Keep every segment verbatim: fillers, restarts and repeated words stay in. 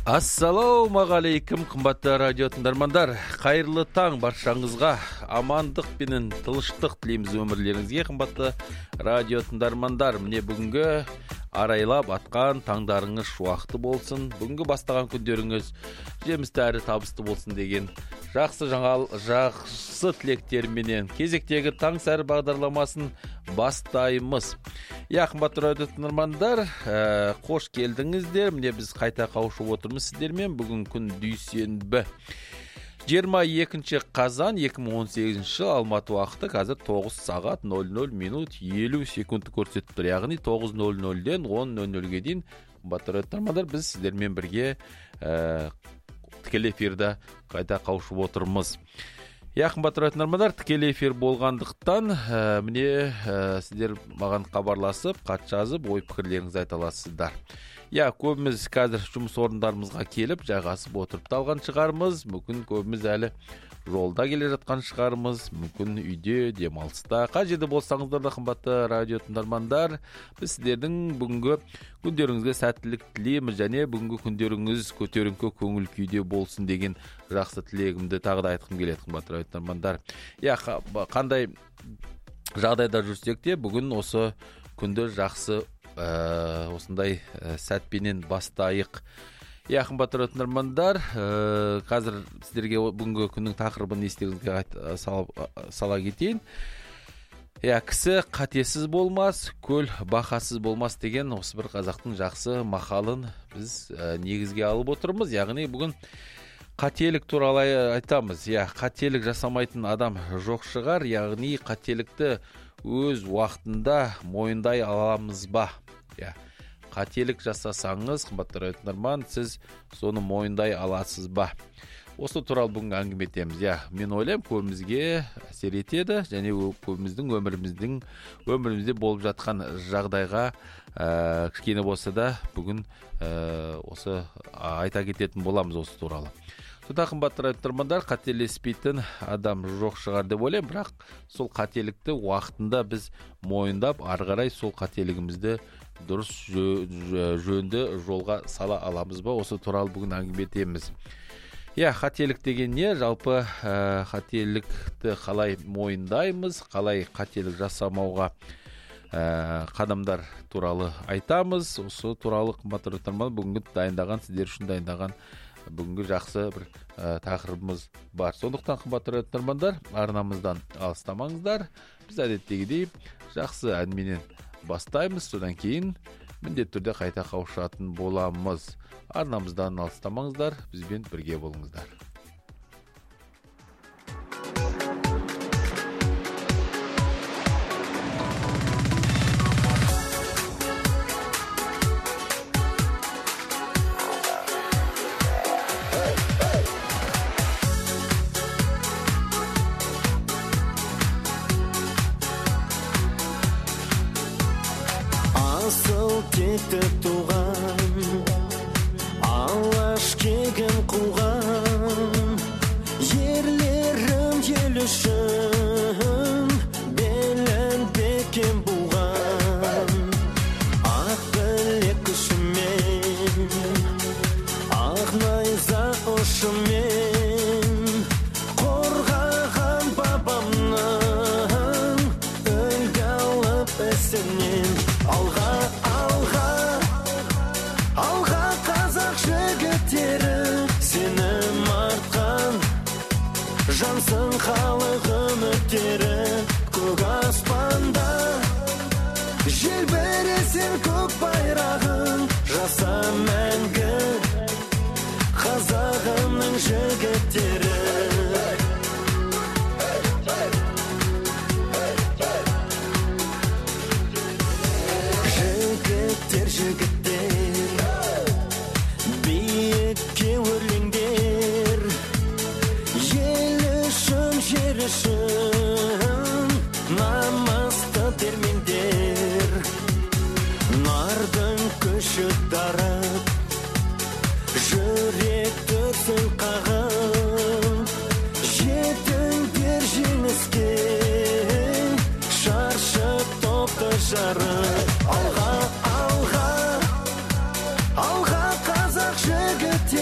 Ассалаумағалейкум, қымбатты радио тыңдармандар. Қайырлы таң баршаңызға. Амандық пенен тыныштық тілейміз өмірлеріңізге, қымбатты радио тыңдармандар. Міне бүгінгі арайлап атқан таңдарыңыз шуақты болсын. Бүгінгі бастаған күндеріңіз жемісті әрі табысты болсын деген жақсы жаңал, жақсы тілектерменен кезектегі таң сәрі бағдарламасын бастаймыз. Я, қымбатты радио тыңдармандар, ә, қош келдіңіздер. Міне біз қайта қауышып отырмыз сіздермен. Бүгін күн дүйсенбі. жиырма екінші қазан екі мың он сегізінші жыл Алматы уақыты қазір тоғыз сағат нөл нөл минут елу секунд көрсетіп тұр. Яғни тоғыз нөл нөлден он нөл нөлге дейін қымбатты радио тыңдармандар біз сіздермен бірге ә, тікелей эфирде қайта қауышып отырмыз. Я, қымбатты радио тыңдармандар, тікелей эфир болғандықтан ә, міне ә, сіздер маған хабарласып, хат жазып, ой пікірлеріңізді айта аласыздар. Я, көбіміз қазір жұмыс орындарымызға келіп, жайғасып отырып талған шығармыз. Мүмкін көбіміз әлі жолда келе жатқан шығармыз. Мүмкін үйде, демалыста. Қай жерде болсаңыздар да, қымбатты радио тыңдармандар, біз сіздердің бүгінгі күндеріңізге сәттілік тілейміз және бүгінгі күндеріңіз көтеріңкі көңіл күйде болсын деген жақсы тілегімді тағы да айтқым келеді, қымбатты радио тыңдармандар. Я, қандай жағдайда жүрсек те, бүгін осы күнді жақсы Ә, осындай ә, сәтпенен бастайық. Я, қымбатты радио тыңдармандар, ә, қазір сіздерге бүгінгі күннің тақырыбын естеріңізге сала, сала кетейін. Я, кісі қатесіз болмас, көл бақасыз болмас деген осы бір қазақтың жақсы мақалын біз ә, негізге алып отырмыз. Яғни бүгін қателік туралы айтамыз. Я, қателік жасамайтын адам жоқ шығар. Яғни қателікті өз уақытында мойындай аламыз ба? Я, қателік жасасаңыз, қымбатты радио тыңдарман, сіз соны мойындай аласыз ба? Осы туралы бүгін әңгіме етеміз. Я, мен ойлаймын, көбімізге әсер етеді және көбіміздің өміріміздің өмірімізде болып жатқан жағдайға ә, кішкене болса да бүгін ә, осы айта кететін боламыз осы туралы. Сода, қымбатты радио тыңдармандар, қателеспейтін адам жоқ шығар деп ойлаймын, бірақ сол қателікті уақытында біз мойындап, ары қарай сол қателігімізді дұрыс жөнді жолға сала аламыз ба? Осы туралы бүгін әңгіме етеміз. Я, қателік деген не? Жалпы ә, қателікті қалай мойындаймыз, қалай қателік жасамауға ә, қадамдар туралы айтамыз. Осы туралы, қымбатты радио тыңдармандар, бүгінгі дайындаған, сіздер үшін дайындаған бүгінгі жақсы бір ә, тақырыбымыз бар. Сондықтан, қымбатты радио тыңдармандар, арнамыздан алыстамаңыздар. Біз әдеттегідей жақсы әнменен бастаймыз, содан кейін міндетті түрде қайта қауышатын боламыз. Арнамыздан алыстамаңыздар, бізбен бірге болыңыздар. Текті туған, алаш кегім қуған, ерлерім ел үшін белін бекем буған. Ақ білек күшімен, ақ найза ұшымен қорғаған бабамның үлгі алып ісінен. Алға, алға, алға қазақ жігіттері, сенім артқан жансың халық үміттері. Көк аспанда желбіресің көк байрағың, жаса мәңгі қазағымның жігіттері. Жігіттер, биікке өрлеңдер, ел үшін, жер үшін намысты термендер. Нардың күші дарып, жүрек дүрсіл қағып, жетіңдер жеңіске, шаршып топты жарып. Алға, алға, алға қазақ жігіттері.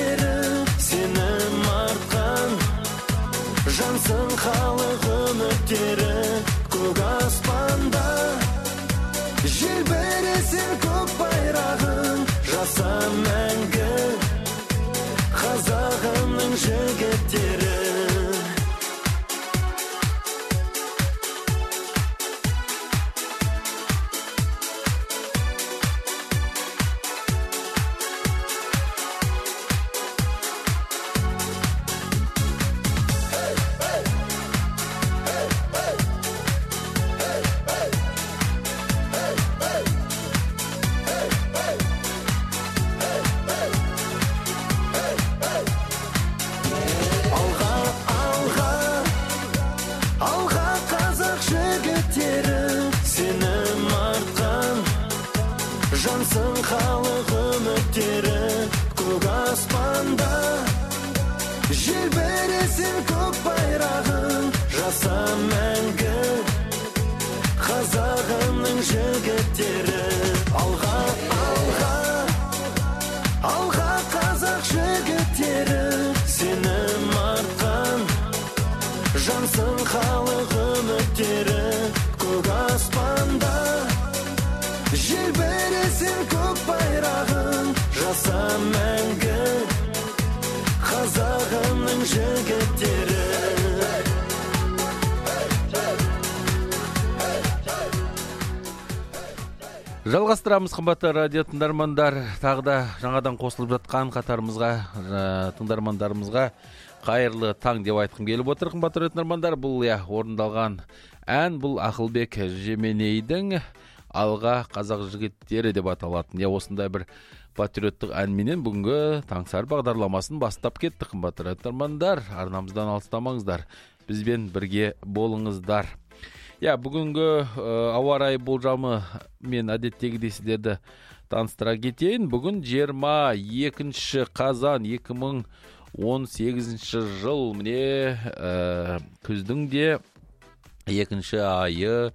Жалғастырамыз, қымбатты радио тыңдармандар. Тағы да жаңадан қосылып жатқан қатарымызға, тыңдармандарымызға қайырлы таң деп айтқым келіп отыр. Қымбатты радио тыңдармандар, бұл я орындалған ән, бұл Ақылбек Жеменейдің Алға қазақ жігіттері деп аталатын. Я осындай бір патриоттық әнменен бүгінгі Таңсар бағдарламасын бастап кеттік. Қымбатты радио тыңдармандар, арнамыздан алыстамаңыздар, бізбен бірге болыңыздар. Я, бүгінгі ә, ауа райы болжамы мен әдеттегідей сіздерді таныстыра кетейін. Бүгін жиырма екінші қазан екі мың он сегізінші жыл, міне ә, күздің де екінші айы ә,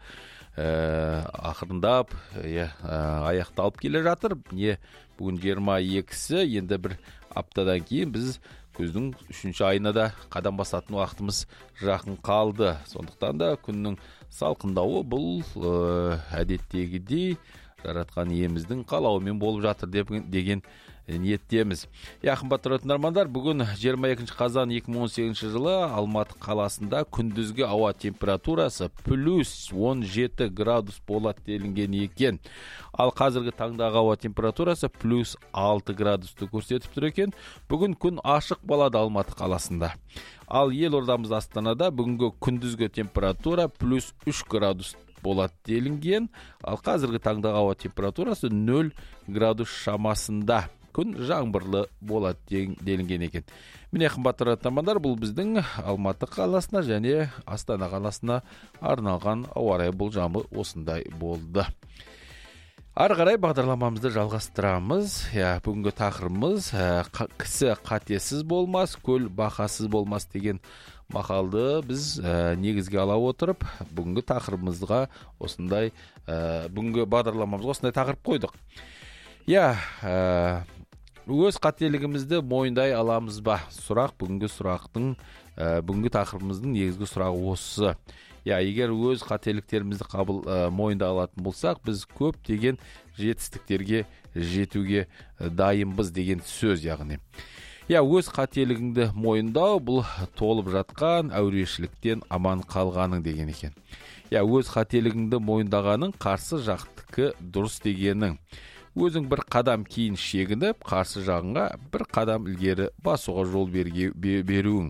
ақырындап ә, аяқталып келе жатыр. Міне бүгін жиырма екісі, енді бір аптадан кейін біз күздің үшінші айына да қадам басатын уақытымыз жақын қалды. Сондықтан да күннің салқындауы бұл ә, әдеттегідей жаратқан иеміздің қалауымен болып жатыр деп, деген ниеттеміз. Я, қымбатты тыңдармандар, бүгін жиырма екінші қазан екі мың он сегізінші жылы Алматы қаласында күндізгі ауа температурасы плюс он жеті градус болады делінген екен. Ал қазіргі таңдағы ауа температурасы плюс алты градусты көрсетіп тұр екен. Бүгін күн ашық болады Алматы қаласында. Ал елордамыз Астанада бүгінгі күндізгі температура плюс үш градус болады делінген. Ал қазіргі таңдағы ауа температурасы нөл градус шамасында. Күн жаңбырлы болады делінген екен. Міне, қымбатты тыңдармандар, бұл біздің Алматы қаласына және Астана қаласына арналған ауа райы болжамы осындай болды. Ары қарай бағдарламамызды жалғастырамыз. Я, бүгінгі тақырыбымыз кісі қатесіз болмас, көл бақасыз болмас деген мақалды біз ә, негізге ала отырып, бүгінгі тақырыбымызға осындай, ә, бүгінгі бағдарламамызға осындай тақырып қойдық. Я, ә, өз қателігімізді мойындай аламыз ба? Сұрақ, бүгінгі сұрақтың, ә, бүгінгі тақырыбымыздың негізгі сұрағы осы. Я, егер өз қателіктерімізді қабыл ә, мойындай алатын болсақ, біз көп деген жетістіктерге жетуге дайынбыз деген сөз, яғни. Я, өз қателігіңді мойындау бұл толып жатқан әурешіліктен аман қалғаның деген екен. Я, өз қателігіңді мойындағаның қарсы жақтікі дұрыс дегенің. Өзің бір қадам кейін шегініп, қарсы жағыңа бір қадам ілгері басуға жол берге, беруің.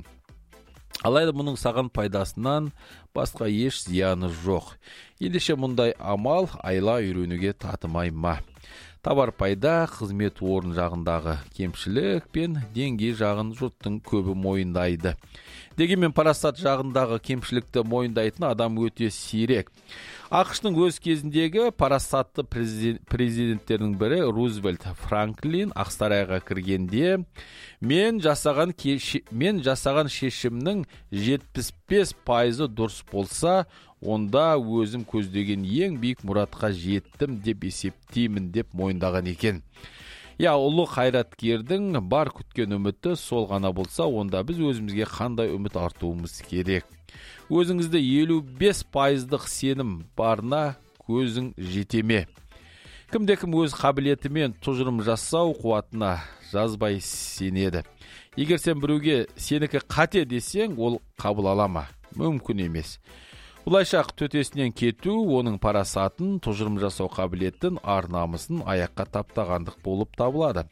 Алайда мұның саған пайдасынан басқа еш зияны жоқ. Ендеше мұндай амал айла үйренуге татымай ма? Табар пайда қызмет орын жағындағы кемшілік пен деңгей жағын жұрттың көбі мойындайды. Дегенмен парасат жағындағы кемшілікті мойындайтын адам өте сирек. ақш-тың өз кезіндегі парасатты президенттердің бірі Рузвельт Франклин Ақсарайға кіргенде, мен жасаған, кеш... мен жасаған шешімнің жетпіс бес пайызы дұрыс болса, онда өзім көздеген ең биік мұратқа жеттім деп есептеймін деп мойындаған екен. Я, ұлы қайраткердің бар күткен үміті сол ғана болса, онда біз өзімізге қандай үміт артуымыз керек? Өзіңізді елу бес пайыздық сенім барына көзің жетеме. Кімде-кім өз қабілетімен тұжырым жасау қуатына жазбай сенеді. Егер сен біреуге сенікі қате десең, ол қабыл алама? Мүмкін емес. Бұлайша төтесінен кету, оның парасатын, тұжырым жасау қабілетін, ар-намысын аяққа таптағандық болып табылады.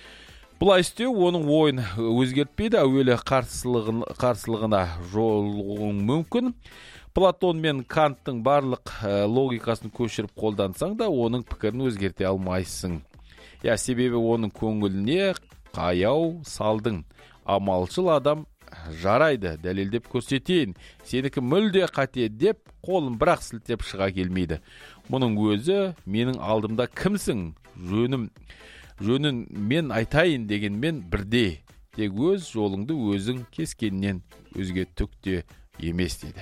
Бұлай істеу оның ойын өзгертпейді, әуелі қарсылығын, қарсылығына жолығуың мүмкін. Платон мен Канттың барлық логикасын көшіріп қолдансаң да, оның пікірін өзгерте алмайсың. Я, себебі оның көңіліне қаяу салдың. Амалшыл адам жарайды, дәлелдеп көрсетейін, сенікі мүлде қате деп қолын бірақ сілтеп шыға келмейді. Мұның өзі менің алдымда кімсің? Жөнім, жөнін мен айтайын дегенмен бірде. Тек өз жолыңды өзің кескеннен өзге түкте емес дейді.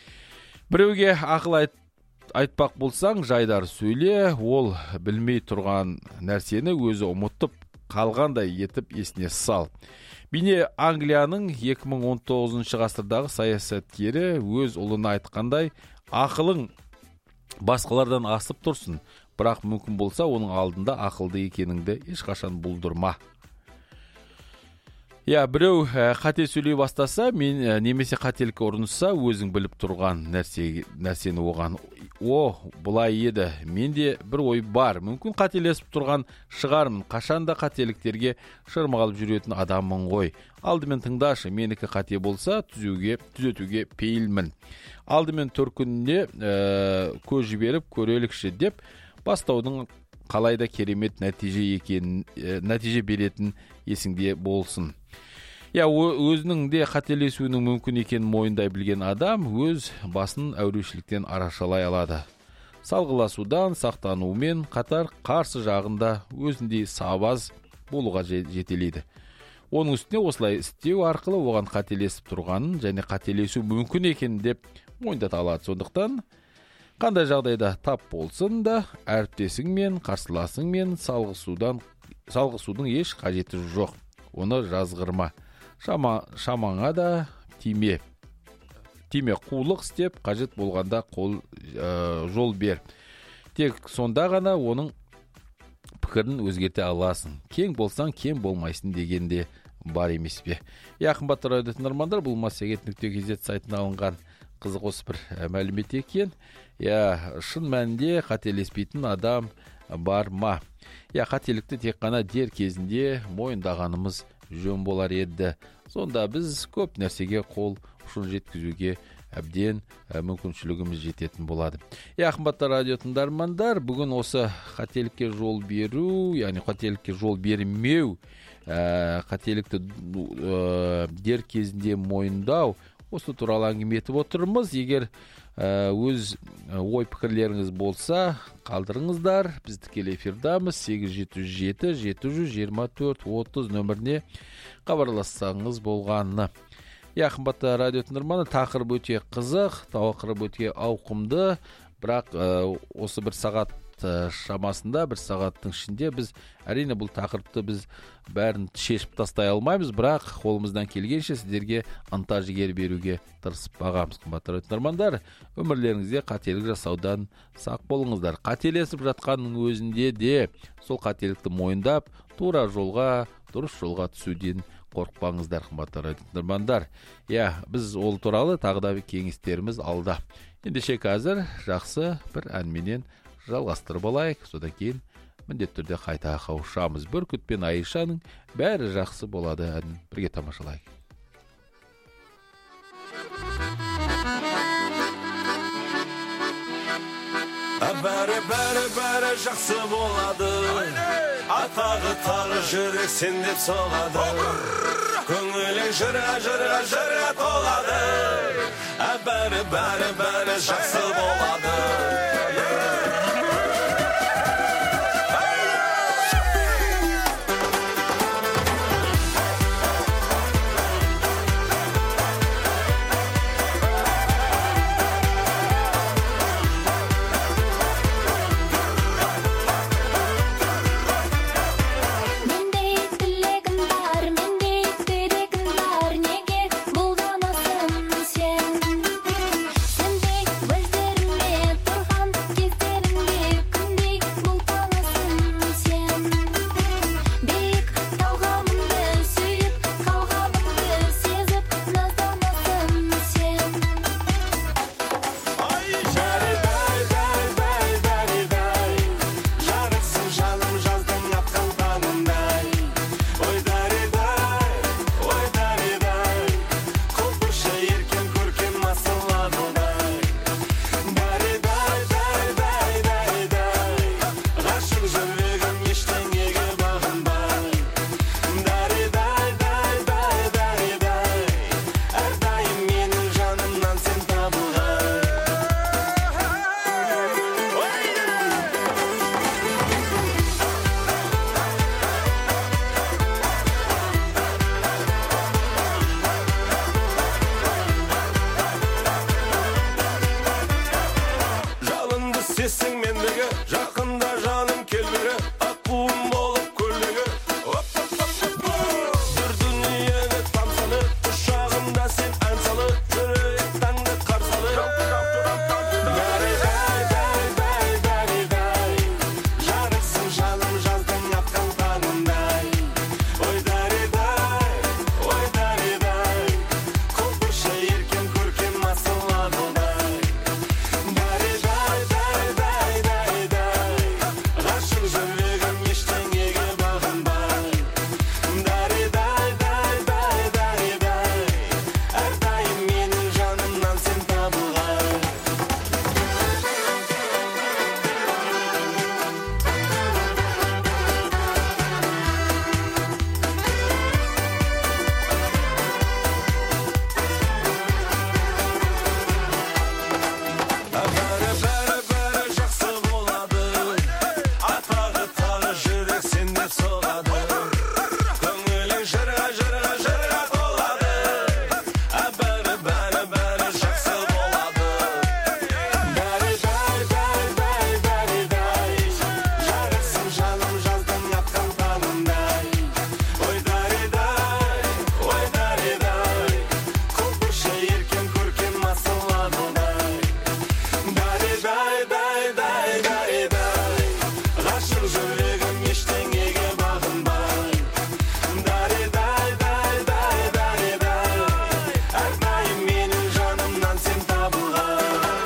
Біреуге ақыл айт, айтпақ болсаң, жайдар сөйле, ол білмей тұрған нәрсені өзі ұмытып қалғандай етіп есіне сал. Бейне Англияның екі мың он тоғызыншы ғасырдағы саясаткері өз ұлына айтқандай, ақылың басқалардан асып тұрсын, бірақ мүмкін болса оның алдында ақылды екеніңді ешқашан бұлдырма. Я біреу қате сөйлей бастаса, мен немесе қателікке ұрынса, өзің біліп тұрған нәрсе, нәрсені оған, о, бұлай еді, менде бір ой бар, мүмкін қателесіп тұрған шығармын, қашанда қателіктерге шырмағалып жүретін адаммын ғой. Алдымен тыңдашы, менікі қате болса, түзеуге, түзетуге пейілмін. Алдымен төркініне ә, көз жіберіп көрелікші деп, бастаудың қалайда керемет нәтиже екен, ә, нәтиже беретін есіңде болсын. Я өзінің де қателесуінің мүмкін екенін мойындай білген адам өз басын әурешіліктен арашалай алады. Салғыласудан сақтанумен қатар қарсы жағында өзіндей сабаз болуға жетелейді. Оның үстіне осылай істеу арқылы оған қателесіп тұрғанын және қателесу мүмкін екенін деп мойындата алады. Сондықтан қандай жағдайда тап болсын да әріптесіңмен, қарсыласыңмен салғысудан салғысудың еш қажеті жоқ. Оны жазғырма. Шама, шамаңа да тиме. Тиме қулық істеп, қажет болғанда қол ә, жол бер. Тек сонда ғана оның пікірін өзгерте аласың. Кең болсаң, кем болмайсың дегенде бар емес пе. Я, қымбатты радио тыңдармандар, бұл массагет нүкте кз сайтына алынған қызық осы бір мәлімет екен. Я, шын мәнінде қателеспейтін адам бар ма? Я, қателікті тек қана дер кезінде мойындағанымыз жөн болар еді. Сонда біз көп нәрсеге қол ұшын жеткізуге әбден ә, мүмкіншілігіміз жететін болады. Я, қымбатты радио тыңдармандар, бүгін осы қателікке жол беру, яғни қателікке жол бермеу, ә, қателікті ә, дер кезінде мойындау, осы туралы әңгіме етіп отырмыз. Егер ә, өз ой пікірлеріңіз болса, қалдырыңыздар. Біз тікелей эфирдамыз. сегіз жеті жүз жеті жеті жүз жиырма төрт отыз нөміріне хабарлассаңыз болғаны. Я, қымбатты радио тыңдарманы, тақырып өте қызық, тақырып өте ауқымды, бірақ ә, осы бір сағат шамасында, бір сағаттың ішінде біз әрине бұл тақырыпты біз бәрін шешіп тастай алмаймыз, бірақ қолымыздан келгенше сіздерге ынта жігер беруге тырысып бағамыз. Қымбатты радио тыңдармандар, өмірлеріңізде қателік жасаудан сақ болыңыздар. Қателесіп жатқанның өзінде де сол қателікті мойындап, тура жолға, дұрыс жолға түсуден қорықпаңыздар, қымбатты радио тыңдармандар. Я, біз ол туралы тағы да кеңестеріміз алда. Ендеше қазір жақсы бір әнменен жалғастырып алайық, содан кейін міндетті түрде қайта қауышамыз. Бүркіт пен Айшаның бәрі жақсы болады әнін бірге тамашалайық. Бәрі бәрі бәрі жақсы болады, атағы тағы жүрек сен деп соғады, көңілің жыра жыра жыра толады. Бәрі бәрі бәрі жақсы болады. Сендей көздеріме тұрған соғады. Көңілің жырға жырға жырға толады. А бәрі бәрі бәрі жақсы болады. Бәрі бәрі бәрі бәрі бәрі бәрі жарықсың жаным жаздың атқан таңымдай. Ой даридай, ой даридай, көпірші еркен көркем масылладылдай. Даридай, дай, дай, даридай, ғашық жүрегім ештеңеге бағынбай. Даридай, дай, дай, даридай, әрдайым менің жанымнан сен табылған.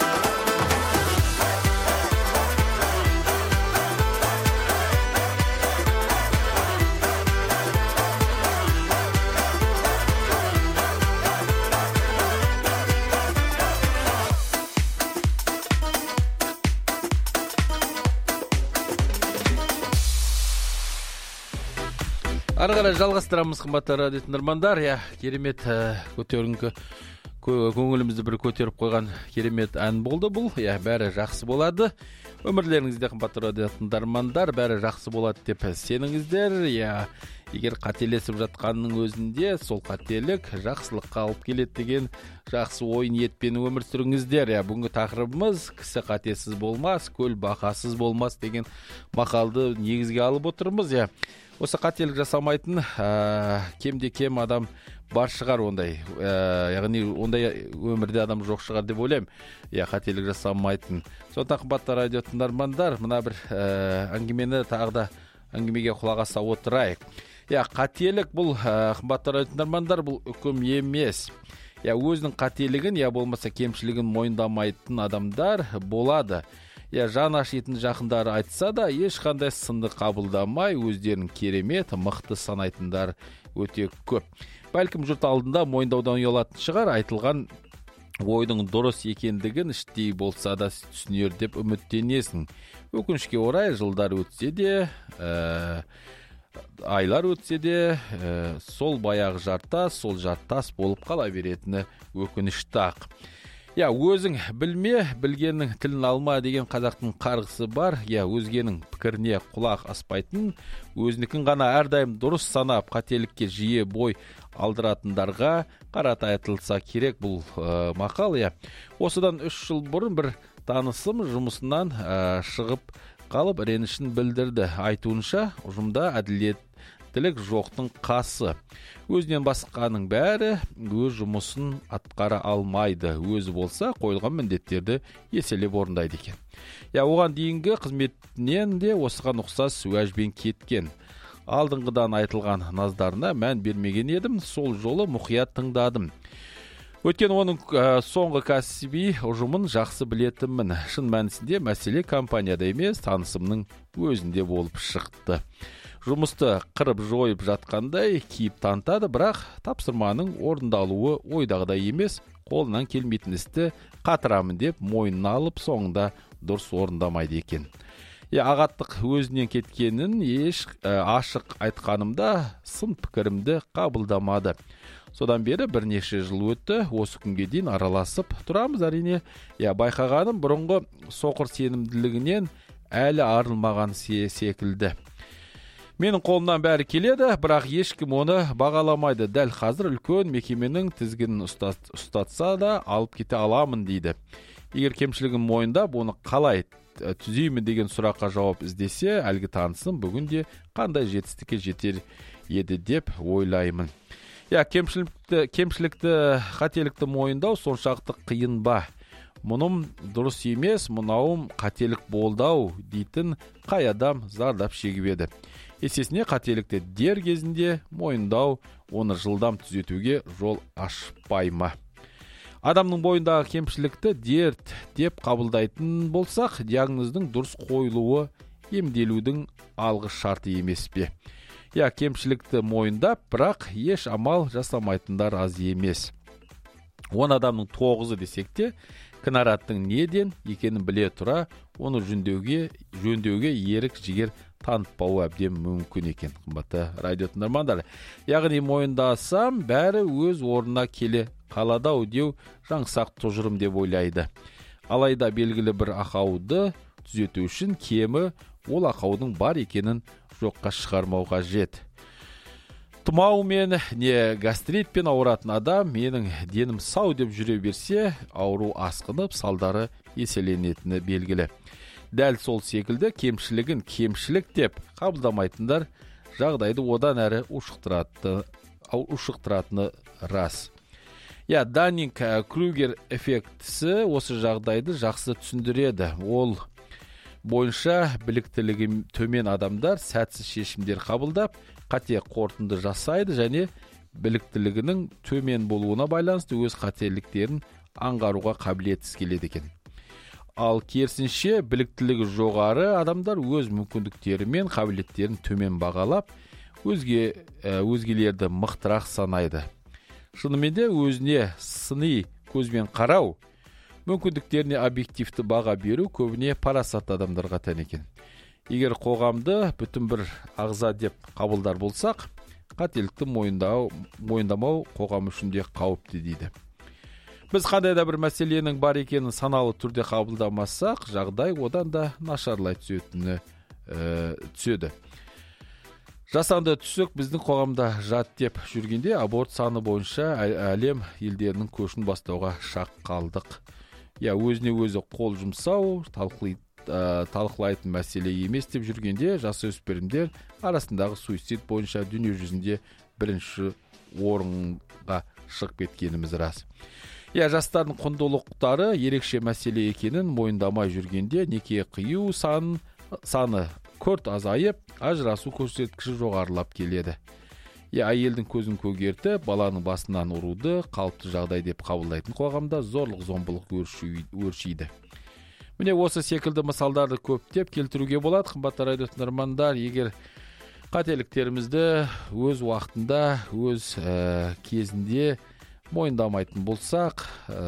Ары қарай жалғастырамыз, қымбатты радио тыңдармандар. Я керемет ә, көтеріңкі кө- көңілімізді бір көтеріп қойған керемет ән болды бұл. Я бәрі жақсы болады. Өмірлеріңізде, қымбатты радио тыңдармандар, бәрі жақсы болады деп сеніңіздер. Я егер қателесіп жатқанның өзінде сол қателік жақсылыққа алып келеді деген жақсы ой ниетпен өмір сүріңіздер. Я бүгінгі тақырыбымыз кісі қатесіз болмас, көл бақасыз болмас деген мақалды негізге алып отырмыз. Я осы қателік жасамайтын ә, кемде кем адам бар шығар ондай. Ә, яғни ондай өмірде адам жоқ шығар деп ойлаймын. Я қателік жасамайтын. Сондықтан қымбатты радио тыңдармандар, мына бір ә, әңгімені тағы да әңгімеге құлақ аса отырайық. Я қателік бұл ә, қымбатты радио тыңдармандар, бұл үкім емес. Я өзінің қателігін, я болмаса кемшілігін мойындамайтын адамдар болады. Я жан ашитын жақындары айтса да, ешқандай сынды қабылдамай, өздерінің керемет, мықты санайтындар өте көп. Бәлкім жұрт алдында мойындаудан ұялатын шығар, айтылған ойдың дұрыс екендігін іштей болса да түсінер деп үміттенесің. Өкінішке орай жылдар өтсе де, ә, айлар өтсе де, ә, сол баяғы жартас, сол жартас болып қала беретіні өкінішті ақ. Я өзің білме, білгеннің тілін алма деген қазақтың қарғысы бар. Я өзгенің пікіріне құлақ аспайтын, өзінікін ғана әрдайым дұрыс санап, қателікке жиі бой алдыратындарға қарата айтылса керек бұл ә, мақал. Я осыдан үш жыл бұрын бір танысым жұмысынан ә, шығып қалып ренішін білдірді. Айтуынша, ұжымда әділеттілік жоқтың қасы. Өзінен басқаның бәрі өз жұмысын атқара алмайды. Өзі болса қойылған міндеттерді еселеп орындайды екен. Я оған дейінгі қызметінен де осыған ұқсас уәжбен кеткен. Алдыңғыдан айтылған наздарына мән бермеген едім, сол жолы мұқият тыңдадым. Өткен оның ә, соңғы кәсіби ұжымын жақсы білетінмін. Шын мәнісінде мәселе компанияда емес, танысымның өзінде болып шықты. Жұмысты қырып жойып жатқандай кейіп танытады, бірақ тапсырманың орындалуы ойдағыдай емес, қолынан келмейтін істі қатырамын деп мойнына алып, соңында дұрыс орындамайды екен. Я ағаттық өзінен кеткенін еш ә, ашық айтқанымда сын пікірімді қабылдамады. Содан бері бірнеше жыл өтті, осы күнге дейін араласып тұрамыз әрине. Я байқағаным бұрынғы соқыр сенімділігінен әлі арылмаған секілді. Менің қолымнан бәрі келеді, бірақ ешкім оны бағаламайды. Дәл қазір үлкен мекеменің тізгінін ұстатса да алып кете аламын дейді. Егер кемшілігін мойындап, оны қалай түзеймін деген сұраққа жауап іздесе, әлгі танысым бүгінде қандай жетістікке жетер еді деп ойлаймын. Я кемшілікті, кемшілікті, қателікті мойындау соншалықты қиын ба? Мұным дұрыс емес, мынауым қателік болдау дейтін қай адам зардап шегіп еді. Есесіне қателікті дер кезінде мойындау, оны жылдам түзетуге жол ашпай ма? Адамның бойындағы кемшілікті дерт деп қабылдайтын болсақ, диагноздың дұрыс қойылуы емделудің алғы шарты емес пе? Я кемшілікті мойындап, бірақ еш амал жасамайтындар аз емес. Он адамның тоғызы десек те, кінараттың неден екенін біле тұра, оны жөндеуге, жөндеуге ерік жігер танытпауы әбден мүмкін екен. Қымбатты радио тыңдармандар, яғни мойындасам, бәрі өз орнына келе қалады-ау деу жаңсақ тұжырым деп ойлайды. Алайда белгілі бір ақауды түзету үшін кемі ол ақаудың бар екенін жоққа шығармау қажет. Тұмаумен не гастритпен ауыратын адам менің денім сау деп жүре берсе, ауру асқынып, салдары еселенетіні белгілі. Дәл сол секілді кемшілігін кемшілік деп қабылдамайтындар жағдайды одан әрі ушықтыратыны рас. Я, Даннинг-Крюгер эффектісі осы жағдайды жақсы түсіндіреді. Ол бойынша біліктілігі төмен адамдар сәтсіз шешімдер қабылдап, қате қорытынды жасайды және біліктілігінің төмен болуына байланысты өз қателіктерін аңғаруға қабілетсіз келеді екен. Ал керісінше біліктілігі жоғары адамдар өз мүмкіндіктері мен қабілеттерін төмен бағалап, өзге өзгелерді мықтырақ санайды. Шынымен де өзіне сыни көзбен қарау, мүмкіндіктеріне объективті баға беру көбіне парасатты адамдарға тән екен. Егер қоғамды бүтін бір ағза деп қабылдар болсақ, қателікті мойындамау қоғам үшін де қауіпті дейді. Біз қандай да бір мәселенің бар екенін саналы түрде қабылдамасақ, жағдай одан да нашарлай түсетіні түседі. Жасанды түсік біздің қоғамда жат деп жүргенде аборт саны бойынша әлем елдерінің көшін бастауға шақ қалдық. Я, өзіне өзі қол жұмсау, талқылайтын мәселе емес деп жүргенде жасөспірімдер арасындағы суицид бойынша дүние жүзінде бірінші орынға шығып кеткеніміз рас. Я, жастардың құндылықтары ерекше мәселе екенін мойындамай жүргенде неке қию саны күрт азайып, ажырасу көрсеткіші жоғарылап келеді. Я, әйелдің көзін көгерті, баланың басынан ұруды қалыпты жағдай деп қабылдайтын қоғамда зорлық зомбылық өршиді. Міне осы секілді мысалдарды көптеп келтіруге болады. Қымбатты радио тыңдармандар, егер қателіктерімізді өз уақытында, өз ә, кезінде мойындамайтын болсақ,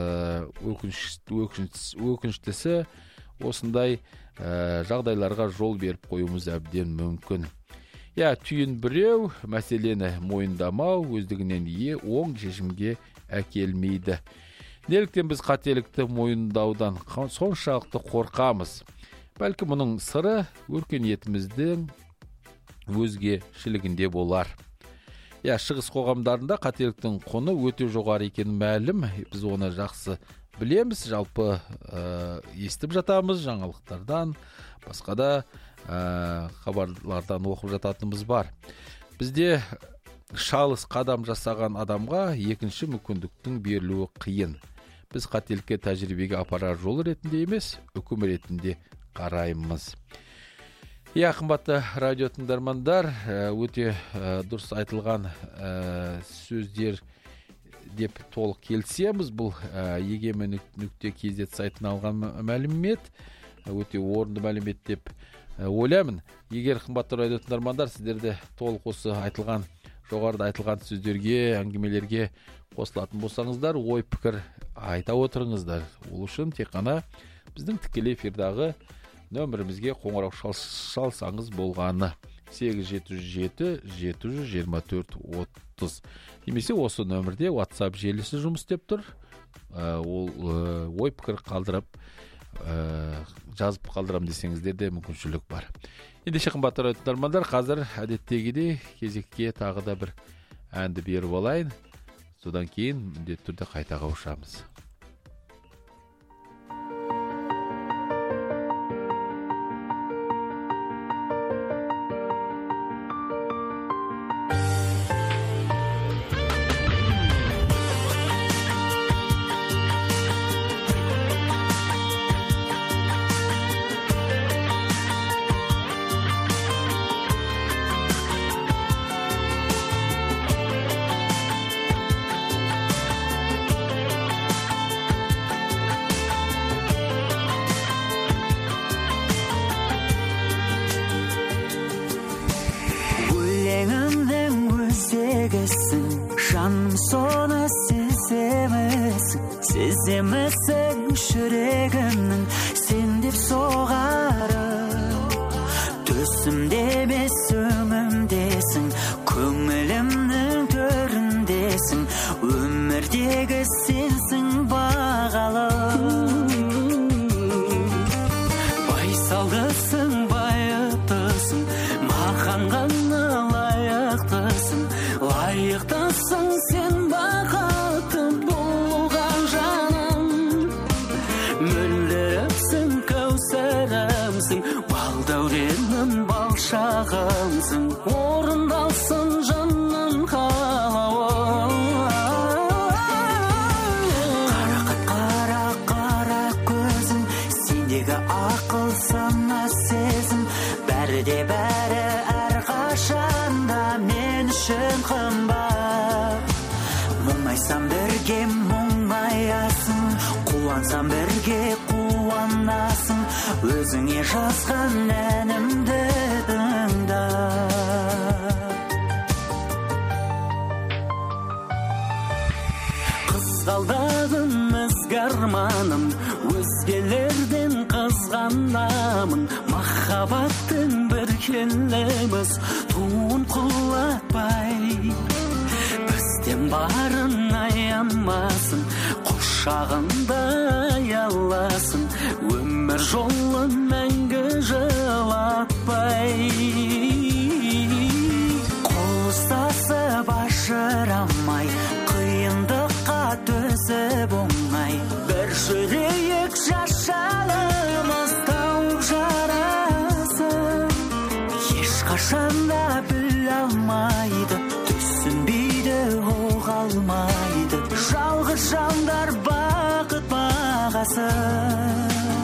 өкініштісі осындай ә, жағдайларға жол беріп қоюымыз әбден мүмкін. Я, түйін біреу, мәселені мойындамау өздігінен ие оң шешімге әкелмейді. Неліктен біз қателікті мойындаудан соншалықты қорқамыз? Бәлкі мұның сыры өркениетіміздің өзгешілігінде болар. Я, шығыс қоғамдарында қателіктің құны өте жоғары екені мәлім. Біз оны жақсы білеміз, жалпы ә, естіп жатамыз жаңалықтардан, басқа да ә, хабарлардан оқып жататынымыз бар. Бізде шалыс қадам жасаған адамға екінші мүмкіндіктің берілуі қиын. Біз қателікке тәжірибеге апарар жол ретінде емес, үкім ретінде қараймыз. Я, қымбатты радио тыңдармандар, өте ә, дұрыс айтылған ә, сөздер деп толық келісеміз. Бұл ә, егемен нүкте кз сайтынан алған мәлімет, өте орынды мәлімет деп ә, ойлаймын. Егер қымбатты радио тыңдармандар, сіздерде толық осы айтылған, жоғарыда айтылған сөздерге, әңгімелерге қосылатын болсаңыздар, ой пікір айта отырыңыздар. Ол үшін тек қана біздің тікелей эфирдағы нөмірімізге қоңырау шалсаңыз болғаны сегіз жеті жүз жеті жеті жүз жиырма төрт отыз. Немесе осы нөмірде WhatsApp желісі жұмыс істеп тұр. Ә, ол ә, ой пікір қалдырып, ә, жазып қалдырам десеңіздер де мүмкіншілік бар. Ендеше қымбатты тыңдармандар, қазір әдеттегідей кезекке тағы да бір әнді беріп алайын. Содан кейін міндетті түрде қайта қауышамыз. Жаным соны сеземісің, сеземісің жүрегімнің сен деп соғары. Төсімде емес өңімдесің, көңілімнің төріндесің, өмірдегі сенсің бағалы. Байсалдысың, байыптысың, маған қуансам бірге қуанасың, өзіңе жазған әнімді тыңда. Қызғалдағым ізгарманым, өзгелерден қызғанамын, махаббаттың бір келеміз туын құлатпай. Бізден барын аямасын, құшағында аяласын, өмір жолын мәңгі жылатпай. Қол ұстасып ажырамай, қиындыққа төзіп оңай, бір жүрейік жашалымыз тауып жарасын. Ешқашанда біле алмайды, түсінбейді оқ алмайды, жалғыз жандар бақыт бағасын.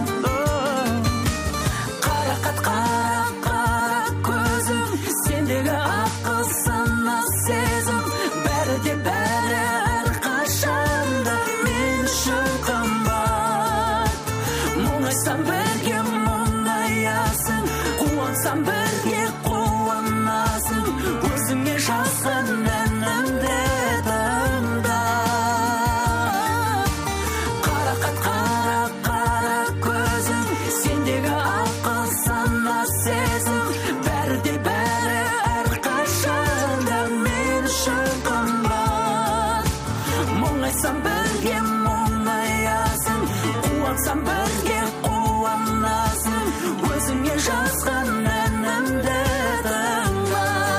Қарақат қара қара көзім, сендегі ақыл сана сезім, бәрі де бәрі әрқашанда мен үшін қымбат. Мұңайсам бірге мұңаясың, қуансам бірге қуанасың, өзіңе жазған әнімді тыңда. Қарақат қара қара көзің, сендегі ақыл сана сезім, бәрі де бәрі әрқашанда мен үшін қымбат. Мұңайсам бірге мұңаясың, қуансам бірге қуанасың, өзіңе жазған әнімді тыңда.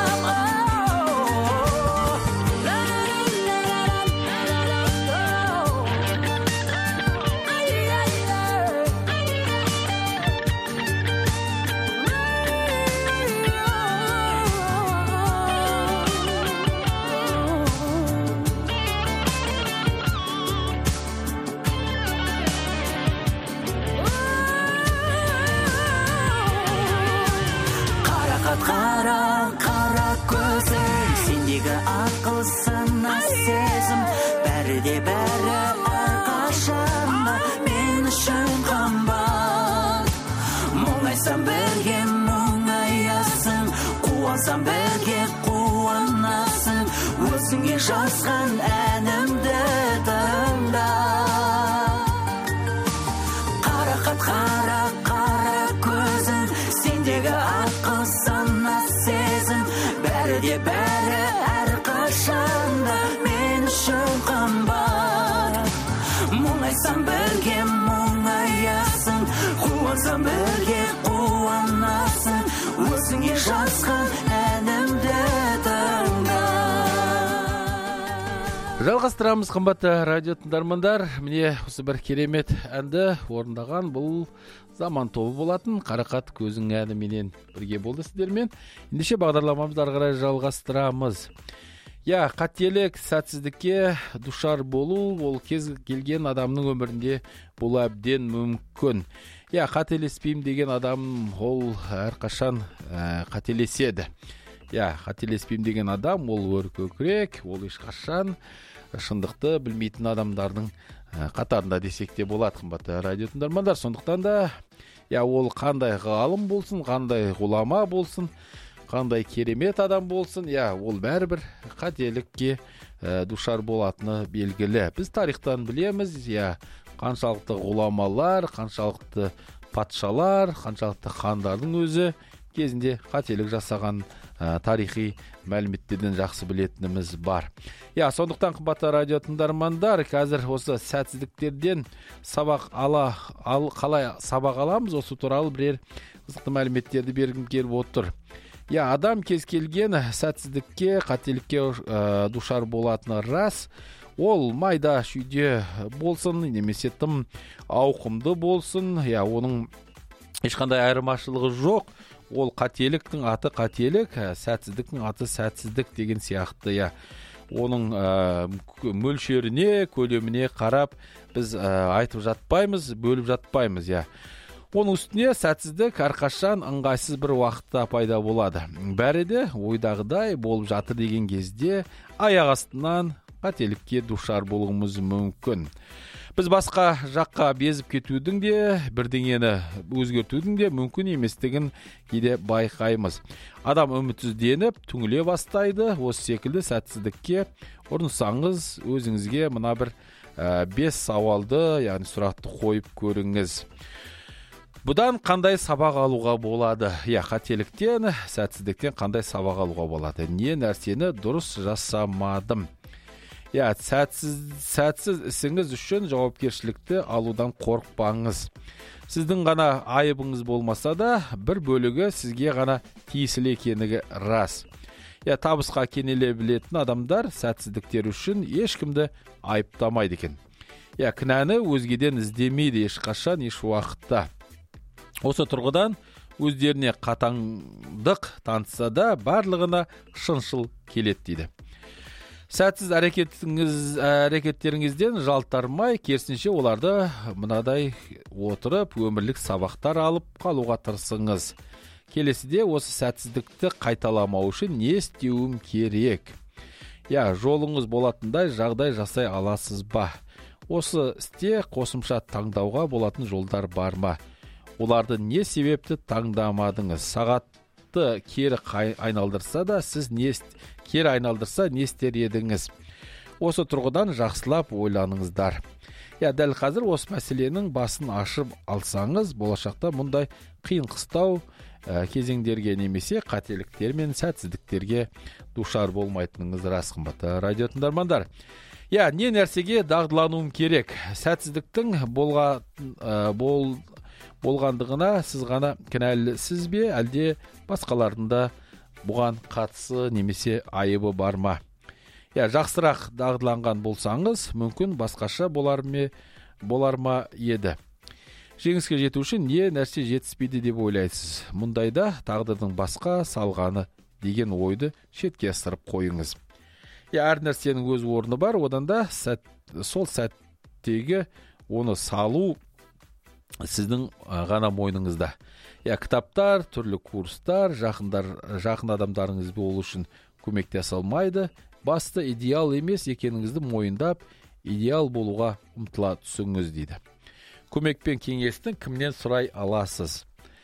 Қарақат қара қара көзің, сендегі ақыл сана сезім, бәрі де бәрі әрқашанда мен үшін қымбат. Мұңайсам бірге мұңаясың, қуансам бірге қуанасың, өзіңе жазған әнімді тыңда. Қарақат қара қара көзің, сендегі ақыл сана сезім, бәрі де бәрі әрқашанда мен үшін қымбат. Мұңайсам бірге мұңаясың, қуансам бірге қуанасың, өзіңе жазған әнімді тыңда. Жалғастырамыз, қымбатты радио тыңдармандар. Міне осы бір керемет әнді орындаған бұл Заман тобы болатын. Қарақат көзің әні менен бірге болды сіздермен. Ендеше бағдарламамызды ары қарай жалғастырамыз. Я, қателік, сәтсіздікке душар болу, ол кез келген адамның өмірінде болу әбден мүмкін. Я, қателеспеймін деген адам ол әрқашан ә, қателеседі. Я, қателеспеймін деген адам ол өркөкірек, ол ешқашан шындықты білмейтін адамдардың қатарында десек те болады, қымбатты радио тыңдармандар. Сондықтан да я ол қандай ғалым болсын, қандай ғұлама болсын, қандай керемет адам болсын, я ол бәрібір қателікке ә, душар болатыны белгілі. Біз тарихтан білеміз, я қаншалықты ғұламалар, қаншалықты патшалар, қаншалықты хандардың өзі кезінде қателік жасаған ә, тарихи мәліметтерден жақсы білетініміз бар. Я, сондықтан қымбатты радио тыңдармандар, қазір осы сәтсіздіктерден сабақ ала, ал, қалай сабақ аламыз, осы туралы бірер қызықты мәліметтерді бергім келіп отыр. Я, адам кез келген сәтсіздікке, қателікке ә, душар болатыны рас. Ол майда шүйде болсын, немесе тым ауқымды болсын, я, оның ешқандай айырмашылығы жоқ. Ол қателіктің аты қателік, сәтсіздіктің аты сәтсіздік деген сияқты. Я, оның ә, мөлшеріне, көлеміне қарап біз ә, айтып жатпаймыз, бөліп жатпаймыз. Я, оның үстіне сәтсіздік әрқашан ыңғайсыз бір уақытта пайда болады. Бәрі де ойдағыдай болып жатыр деген кезде аяқ астынан қателікке душар болуымыз мүмкін. Біз басқа жаққа безіп кетудің де, бірдеңені өзгертудің де мүмкін еместігін кейде байқаймыз. Адам үмітсізденіп, түңіле бастайды. Осы секілді сәтсіздікке ұрынсаңыз, өзіңізге мына бір ә, бес сауалды, яғни сұрақты қойып көріңіз. Бұдан қандай сабақ алуға болады? Я, қателіктен, сәтсіздіктен қандай сабақ алуға болады? Не нәрсені дұрыс жасамадым? Я, сәтсіз, сәтсіз ісіңіз үшін жауапкершілікті алудан қорықпаңыз. Сіздің ғана айыбыңыз болмаса да, бір бөлігі сізге ғана тиесілі екендігі рас. Я, табысқа кенеле білетін адамдар сәтсіздіктер үшін ешкімді айыптамайды екен. Я, кінәні өзгеден іздемейді ешқашан, еш уақытта. Осы тұрғыдан өздеріне қатаңдық танытса да, барлығына шыншыл келеді дейді. Сәтсіз әрекетіңіз, әрекеттеріңізден жалтармай, керісінше оларды мынадай отырып, өмірлік сабақтар алып қалуға тырысыңыз. Келесіде осы сәтсіздікті қайталамау үшін не істеуім керек? Я, жолыңыз болатындай жағдай жасай аласыз ба? Осы істе қосымша таңдауға болатын жолдар бар ма? Оларды не себепті таңдамадыңыз? Сағатты кері айналдырса да, сіз не кері айналдырса не істер едіңіз? Осы тұрғыдан жақсылап ойланыңыздар. Я, дәл қазір осы мәселенің басын ашып алсаңыз, болашақта мұндай қиын қыстау ә, кезеңдерге немесе қателіктер мен сәтсіздіктерге душар болмайтыныңыз рас, қымбатты радио тыңдармандар. Я, не нәрсеге дағдылануым керек? Сәтсіздіктің болға, ә, бол болғандығына сіз ғана кінәлісіз бе, әлде басқалардың да бұған қатысы немесе айыбы бар ма? Я, жақсырақ дағдыланған болсаңыз, мүмкін басқаша болар ме, болар ма еді. Жеңіске жету үшін не нәрсе жетіспейді деп ойлайсыз? Мұндайда тағдырдың басқа салғаны деген ойды шетке ысырып қойыңыз. Я, әр нәрсенің өз орны бар, одан да сәт, сол сәттегі оны салу сіздің ғана мойныңызда. Я, кітаптар, түрлі курстар, жақындар, жақын адамдарыңыз болу үшін көмектесе алмайды. Басты идеал емес екеніңізді мойындап, идеал болуға ұмтыла түсіңіз дейді. Көмек пен кеңестің кімнен сұрай аласыз?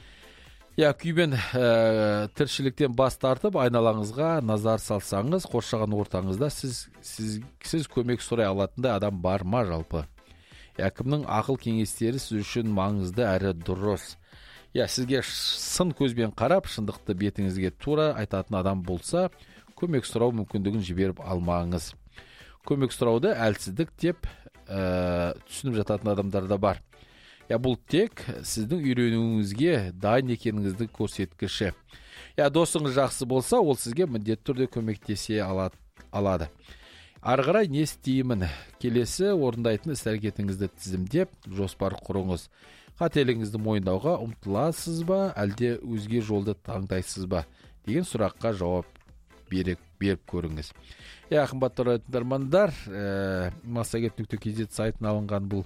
Я, күйбен ә, тіршіліктен бас тартып, айналаңызға назар салсаңыз, қоршаған ортаңызда сіз, сіз, сіз көмек сұрай алатындай адам бар ма жалпы? Әкімнің ақыл кеңестері сіз үшін маңызды әрі дұрыс. Я, сізге сын көзбен қарап, шындықты бетіңізге тура айтатын адам болса, көмек сұрау мүмкіндігін жіберіп алмаңыз. Көмек сұрауды әлсіздік деп ә, түсініп жататын адамдар да бар. Я, бұл тек сіздің үйренуіңізге дайын екеніңізді көрсеткіші. Я, досыңыз жақсы болса, ол сізге міндетті түрде көмектесе алады. Ары қарай не істеймін? Келесі орындайтын іс-әрекетіңізді тізімдеп, жоспар құрыңыз. Қателігіңізді мойындауға ұмтыласыз ба, әлде өзге жолды таңдайсыз ба? Деген сұраққа жауап беріп, беріп көріңіз. Я, қымбатты тыңдармандар, ә, массагет нүкте кз сайтына алынған бұл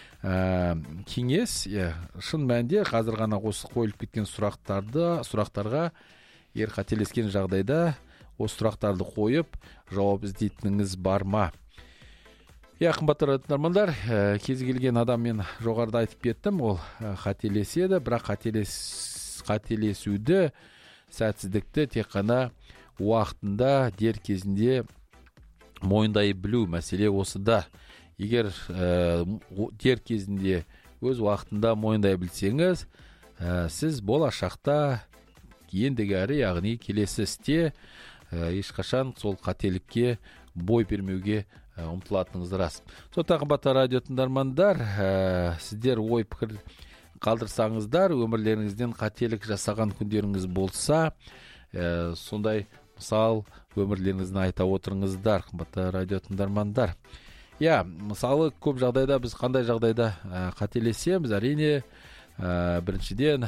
ә, кеңес, я, шын мәнінде қазір ғана осы қойылып кеткен сұрақтарды, сұрақтарға егер қателескен жағдайда осы сұрақтарды қойып, жауап іздейтініңіз бар ма? Я, қымбатты тыңдармандар, кез келген адам мен жоғарыда айтып кеттім, ол қателеседі, бірақ қателес, қателесуді, сәтсіздікті тек қана уақытында, дер кезінде мойындай білу мәселе осыда. Егер ә, дер кезінде өз уақытында мойындай білсеңіз, ә, сіз болашақта ендігі әрі, яғни келесі істе ешқашан сол қателікке бой бермеуге ұмтылатыныңыз рас. Сондықтан, қымбатты радио тыңдармандар, сіздер ой пікір қалдырсаңыздар, өмірлеріңізден қателік жасаған күндеріңіз болса, сондай мысал өмірлеріңізді айта отырыңыздар, қымбатты радио тыңдармандар. Я, мысалы көп жағдайда біз қандай жағдайда қателесеміз? Әрине, біріншіден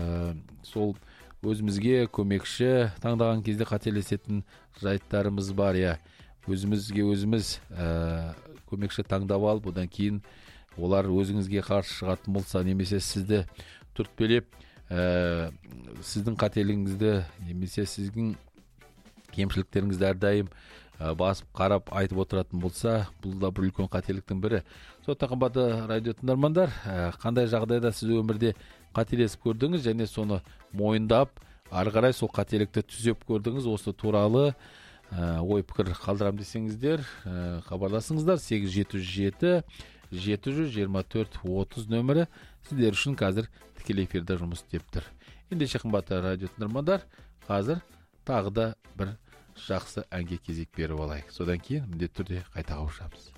сол өзімізге көмекші таңдаған кезде қателесетін жайттарымыз бар. Я, өзімізге өзіміз ә, көмекші таңдап алып, одан кейін олар өзіңізге қарсы шығатын болса, немесе сізді түртпелеп, ә, сіздің қателігіңізді немесе сіздің кемшіліктеріңізді әрдайым басып қарап айтып отыратын болса, бұл да бір үлкен қателіктің бірі. Сондықтан қымбатты радио тыңдармандар, қандай жағдайда сіз өмірде қателесіп көрдіңіз және соны мойындап, ары қарай сол қателікті түзеп көрдіңіз, осы туралы ой пікір қалдырам десеңіздер, хабарласыңыздар. Сегіз жеті жүз жеті жеті жүз жиырма төрт отыз нөмірі сіздер үшін қазір тікелей эфирде жұмыс істеп тұр. Ендеше қымбатты радио тыңдармандар, қазір тағы да бір жақсы әнге кезек беріп алайық. Содан кейін міндетті түрде қайта қауышамыз.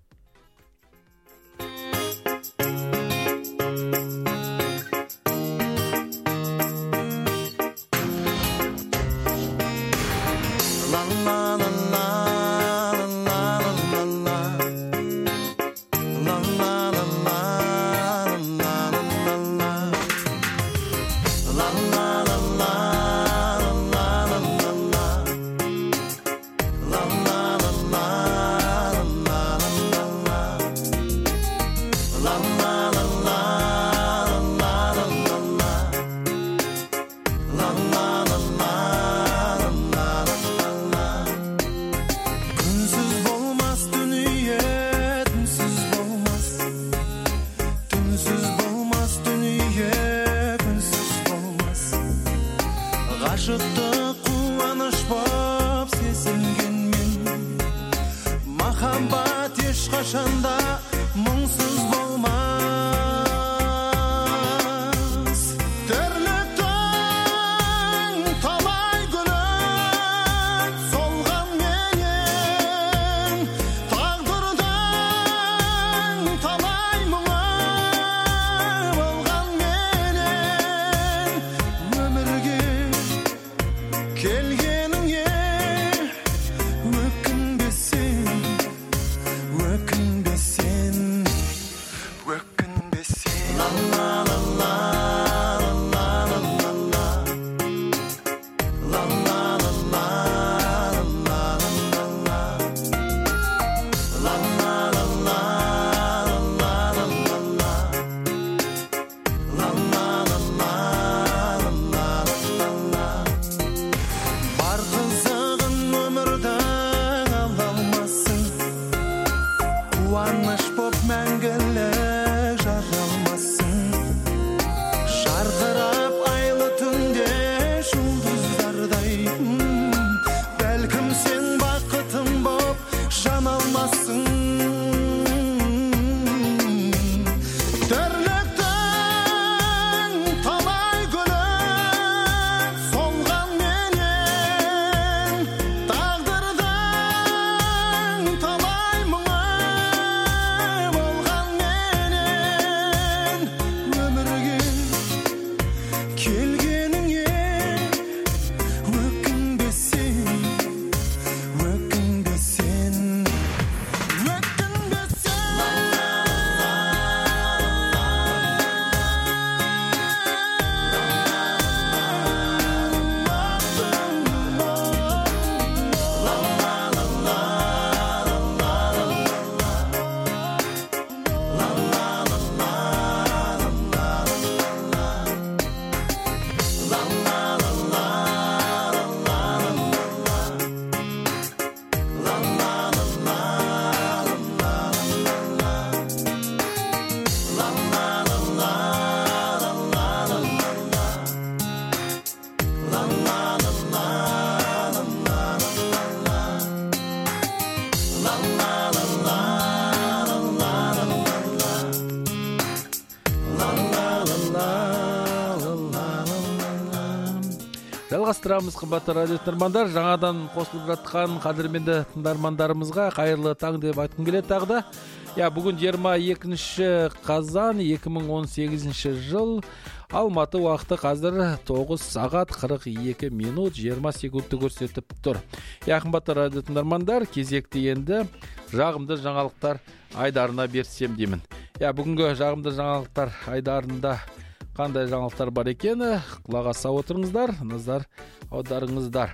Жалғастырамыз қымбатты радио тыңдармандар. Жаңадан қосылып жатқан қадірменді тыңдармандарымызға қайырлы таң деп айтқым келеді тағы да. Я, бүгін жиырма екінші қазан екі мың он сегізінші жыл. Алматы уақыты қазір тоғыз сағат қырық екі минут жиырма секундты көрсетіп тұр. Я, қымбатты радио тыңдармандар, кезекті енді жағымды жаңалықтар айдарына берсем деймін. Я, бүгінгі жағымды жаңалықтар айдарында қандай жаңалықтар бар екені құлақ аса отырыңыздар, назар аударыңыздар.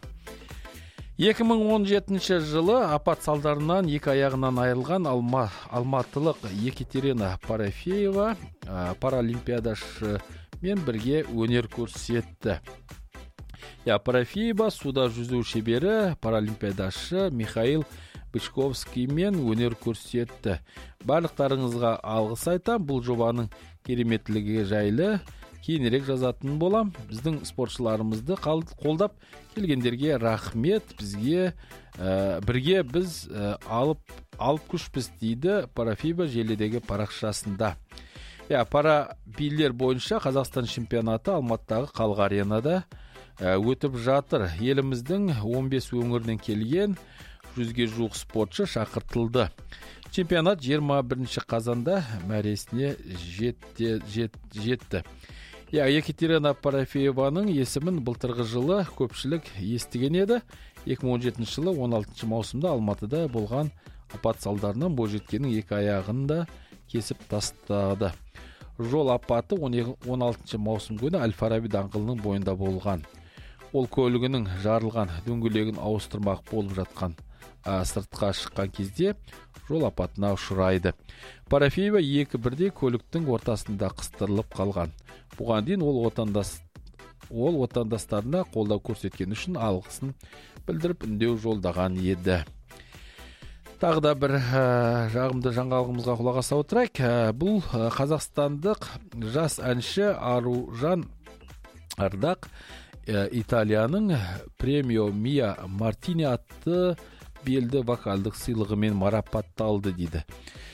екі мың он жетінші жылы апат салдарынан екі аяғынан айырылған алма, алматылық Екатерина Я Парафиева суда жүзу шебері паралимпиадашы Михаил Бычковскиймен өнер көрсетті. Барлықтарыңызға алғыс айтам. Бұл жобаның кереметлігі жайлы кейінірек жазатын болам. Біздің спортшыларымызды қолдап келгендерге рахмет. Бізге ә, бірге біз ә, алып алып күшпіз дейді Парафиева желідегі парақшасында. Я пара билер бойынша Қазақстан чемпионаты Алматыдағы Қалға аренада ә, өтіп жатыр. Еліміздің он бес өңірінен келген жүзге жуық спортшы шақыртылды. Чемпионат жиырма бірінші қазанда мәресіне жетті. жетті. Я, Екатерина Парафиеваның есімін былтырғы жылы көпшілік естіген еді. екі мың он жетінші жылы он алтыншы маусымда Алматыда болған апат салдарынан бойжеткеннің екі аяғын да кесіп тастады. Жол апаты он алтыншы маусым күні Әл-Фараби даңғылының бойында болған. Ол көлігінің жарылған дөңгелегін ауыстырмақ болып жатқан а, сыртқа шыққан кезде жол апатына ұшырайды. Парафиева екі бірде көліктің ортасында қыстырылып қалған. Бұған дейін ол отандас ол отандастарына қолдау көрсеткен үшін алғысын білдіріп үндеу жолдаған еді. Тағы да бір ә, жағымды жаңалығымызға құлақ аса отырайық. Ә, бұл ә, қазақстандық жас әнші Аружан Ардақ ә, Италияның премио Мия Мартини атты белді вокалдық сыйлығымен марапатталды дейді.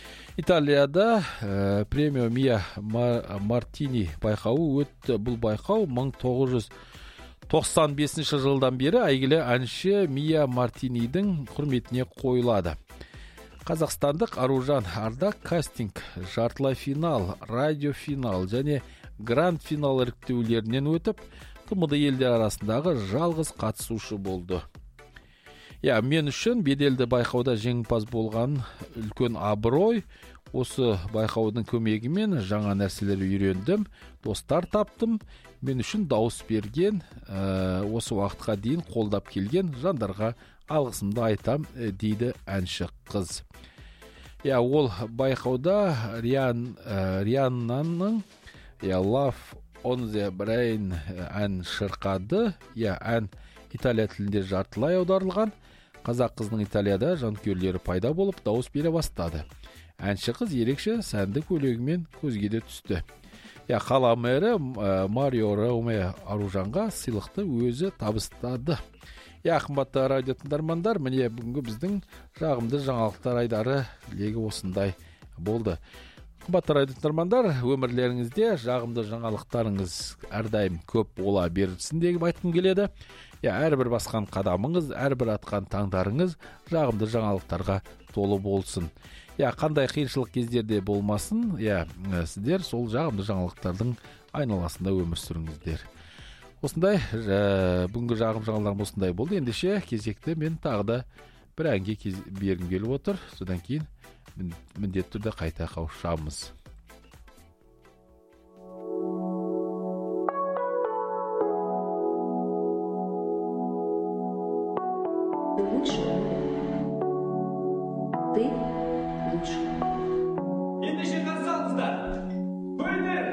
Италияда ә, премио Мия Мартини байқауы өтті. Бұл байқау мың тоғыз жүз тоқсан бесінші жылдан бері әйгілі әнші Мия Мартинидің құрметіне қойылады. Қазақстандық Аружан Ардақ кастинг, жартылай финал, радиофинал және гранд финал іріктеулерінен өтіп, тмд елдер арасындағы жалғыз қатысушы болды. Я, мен үшін беделді байқауда жеңімпаз болған үлкен абырой. Осы байқаудың көмегімен жаңа нәрселер үйрендім, достар таптым. Мен үшін дауыс берген, ә, осы уақытқа дейін қолдап келген жандарға алғысымды айтам, дейді әнші қыз. Я, ол байқауда Риан, ә, Рианнаның я, Love on the Brain ән шырқады. Я, ән Италия тілінде жартылай аударылған. Қазақ қызының Италияда жанкүйерлері пайда болып дауыс бере бастады. Әнші қыз ерекше сәнді көйлегімен көзге де түсті. Я, қала мэрі Марио Рауме Аружанға сыйлықты өзі табыстады. Я, қымбатты радио тыңдармандар, міне бүгінгі біздің жағымды жаңалықтар айдары легі осындай болды. Қымбатты радио тыңдармандар, өмірлеріңізде жағымды жаңалықтарыңыз әрдайым көп бола берсін деп айтқым келеді. Я, әрбір басқан қадамыңыз, әрбір атқан таңдарыңыз жағымды жаңалықтарға толы болсын. Я, қандай қиыншылық кездерде болмасын, я, сіздер сол жағымды жаңалықтардың айналасында өмір сүріңіздер. Осындай, ә, бүгінгі жағым жаңалықтарым осындай болды. Ендеше кезекті мен тағы да бір әнге бергім келіп отыр. Содан кейін міндетті түрде қайта қауышамыз. Ендеше танысаңыздар. Өнер,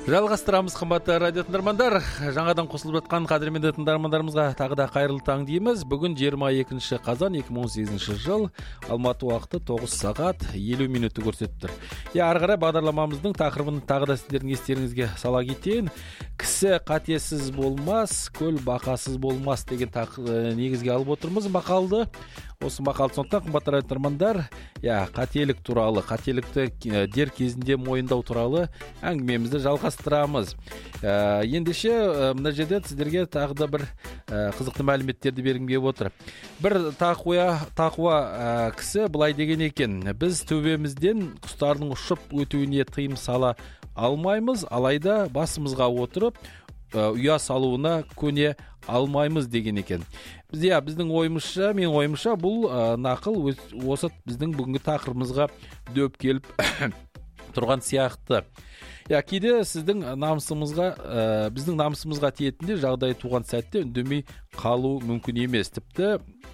Жалғастырамыз, қымбатты радио тыңдармандар. Жаңадан қосылып жатқан қадірменді тыңдармандарымызға тағы да қайырлы таң дейміз. Бүгін жиырма екінші қазан екі мың он сегізінші жыл, Алматы уақыты тоғыз сағат елу минутты көрсетіп тұр. Я ары қарай бағдарламамыздың тақырыбын тағы да сіздердің естеріңізге сала кетейін. Кісі қатесіз болмас, көл бақасыз болмас деген негізге алып отырмыз мақалды. Осы мақалды сондықтан, қымбатты радио тыңдармандар, я қателік туралы, қателікті дер кезінде мойындау туралы әңгімемізді жалғастырамыз. Ә, ендеше мына жерде сіздерге тағы да бір ә, қызықты мәліметтерді бергім келіп отыр. Бір тақуа тақуа ә, кісі былай деген екен: біз төбемізден құстардың ұшып өтуіне тыйым сала алмаймыз, алайда басымызға отырып ұя салуына көне алмаймыз деген екен. Біз, я, біздің ойымызша, мен ойымша, бұл ә, нақыл өз, осы біздің бүгінгі тақырыбымызға дөп келіп тұрған сияқты. Я, кейде сіздің намысымызға, ә, біздің намысымызға тиетінде жағдай туған сәтте үндемей қалу мүмкін емес. Тіпті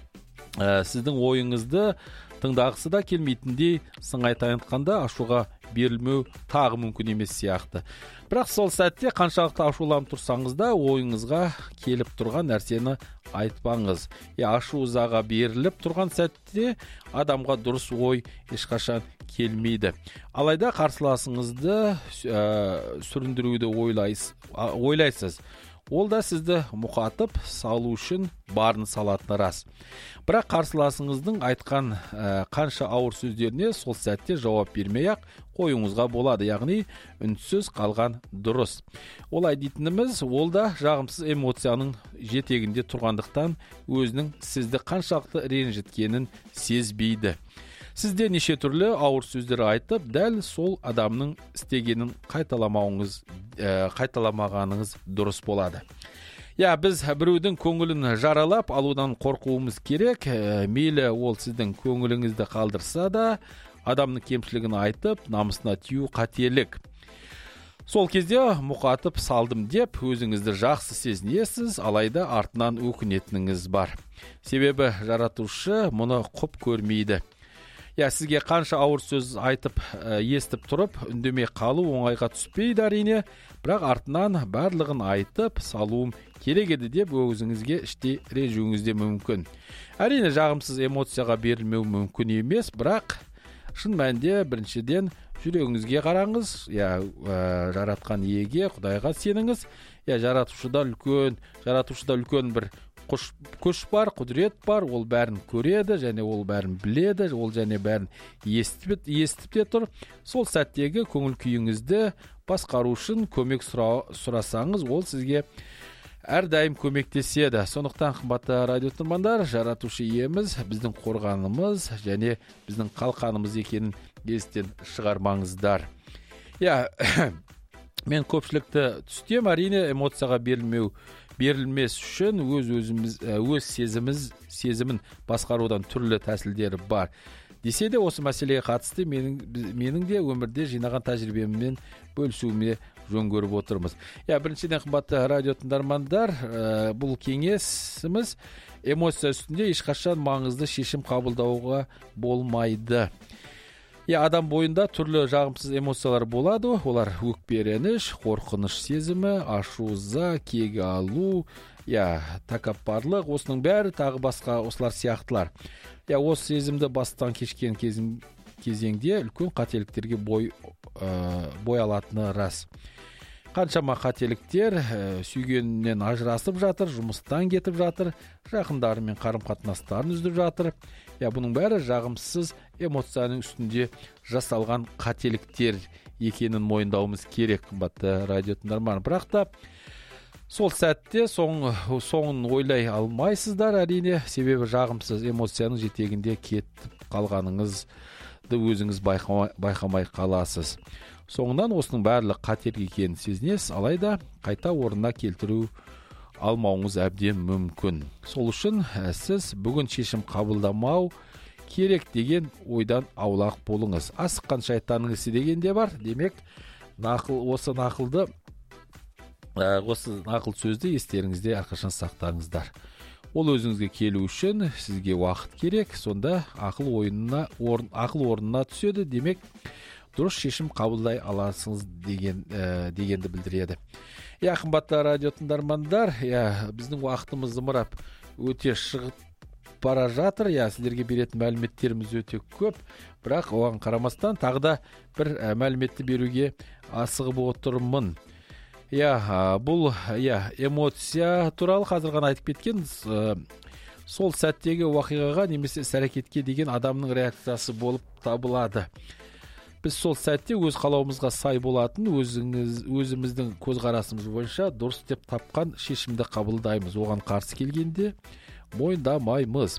ә, сіздің ойыңызды тыңдағысы да келмейтіндей сыңай танытқанда ашуға берілмеу тағы мүмкін емес сияқты. Бірақ сол сәтте қаншалықты ашуланып тұрсаңыз да ойыңызға келіп тұрған нәрсені айтпаңыз. Я, ашу ызаға беріліп тұрған сәтте адамға дұрыс ой ешқашан келмейді. Алайда қарсыласыңызды ә, сүріндіруді ойлайсыз, ойлайсыз. Ол да сізді мұқатып салу үшін барын салатыны рас. Бірақ қарсыласыңыздың айтқан ә, қанша ауыр сөздеріне сол сәтте жауап бермей-ақ қойыңызға болады, яғни үнсіз қалған дұрыс. Олай дейтініміз, ол да жағымсыз эмоцияның жетегінде тұрғандықтан өзінің сізді қаншалықты ренжіткенін сезбейді. Сізде неше түрлі ауыр сөздер айтып, дәл сол адамның істегенін қайталамауыңыз, ә, қайталамағаныңыз дұрыс болады. Я, біз біреудің көңілін жаралап алудан қорқуымыз керек. Ә, мейлі ол сіздің көңіліңізді қалдырса да, адамның кемшілігін айтып, намысына тию қателік. Сол кезде мұқатып салдым деп өзіңізді жақсы сезінесіз, алайда артынан өкінетініңіз бар. Себебі жаратушы мұны құп көрмейді. Я, сізге қанша ауыр сөз айтып, ә, естіп тұрып, үндемей қалу оңайға түспейді әрине, бірақ артынан барлығын айтып салуым керек еді деп өзіңізге іштей ренжуіңіз де мүмкін. Әрине жағымсыз эмоцияға берілмеу мүмкін емес, бірақ шын мәнінде біріншіден жүрегіңізге қараңыз, я, ә, жаратқан иеге, Құдайға сеніңіз. Я, жаратушыда үлкен, жаратушыда үлкен бір Құш, күш бар, құдірет бар, ол бәрін көреді, және ол бәрін біледі, ол және бәрін естіп, естіп те тұр. Сол сәттегі көңіл күйіңізді басқару үшін көмек сұра, сұрасаңыз, ол сізге әрдайым көмектеседі. Сондықтан, қымбатты радио тыңдармандар, жаратушы иеміз біздің қорғанымыз және біздің қалқанымыз екенін естен шығармаңыздар. Я, мен көпшілікті түстем, әрине эмоцияға берілмеу берілмес үшін өз өзіміз өз сезіміз сезімін басқарудан түрлі тәсілдері бар. Десе де осы мәселеге қатысты менің менің де өмірде жинаған тәжірибеммен бөлісуіме жөн көріп отырмыз. Я, біріншіден, қымбатты радио тыңдармандар, ә, бұл кеңесіміз эмоция үстінде ешқашан маңызды шешім қабылдауға болмайды. Я, адам бойында түрлі жағымсыз эмоциялар болады. Олар өкпе-реніш, қорқыныш сезімі, ашу-ыза, кек алу, я, тәкаппарлық, осының бәрі тағы басқа осылар сияқтылар. Я, осы сезімді бастан кешкен кезім, кезеңде үлкен қателіктерге бой, ә, бой алатыны рас. Қаншама қателіктер ә, сүйгенінен ажырасып жатыр, жұмыстан кетіп жатыр, жақындарымен қарым-қатынастарын үздіріп жатыр. Я, бұның бәрі жағымсыз эмоцияның үстінде жасалған қателіктер екенін мойындауымыз керек, қымбатты радио тыңдарман. Бірақ та сол сәтте соң, соңын ойлай алмайсыздар әрине, себебі жағымсыз эмоцияның жетегінде кетіп қалғаныңызды өзіңіз байқамай, байқамай қаласыз. Соңынан осының барлық қателік екенін сезінесіз, алайда қайта орнына келтіру алмауыңыз әбден мүмкін. Сол үшін сіз бүгін шешім қабылдамау керек деген ойдан аулақ болыңыз. Асыққан шайтанның ісі деген де бар. Демек, нақыл, осы нақылды, осы нақыл сөзді естеріңізде әрқашан сақтаңыздар. Ол өзіңізге келу үшін сізге уақыт керек, сонда ақыл ойынына, орын, ақыл орнына түседі. Демек, дұрыс шешім қабылдай аласыңыз деген дегенді білдіреді. Я, қымбатты радио тыңдармандар, я, біздің уақытымыз зымырап өте шығып бара жатыр. Я, сіздерге беретін мәліметтеріміз өте көп, бірақ оған қарамастан тағы да бір мәліметті беруге асығып отырмын. Я, бұл я, эмоция туралы қазір ғана айтып кеткен, сол сәттегі уақиғаға немесе іс-әрекетке деген адамның реакциясы болып табылады. Біз сол сәтте өз қалауымызға сай болатын, өзіңіз, өзіміздің көзқарасымыз бойынша дұрыс деп тапқан шешімді қабылдаймыз. Оған қарсы келгенде мойындамаймыз.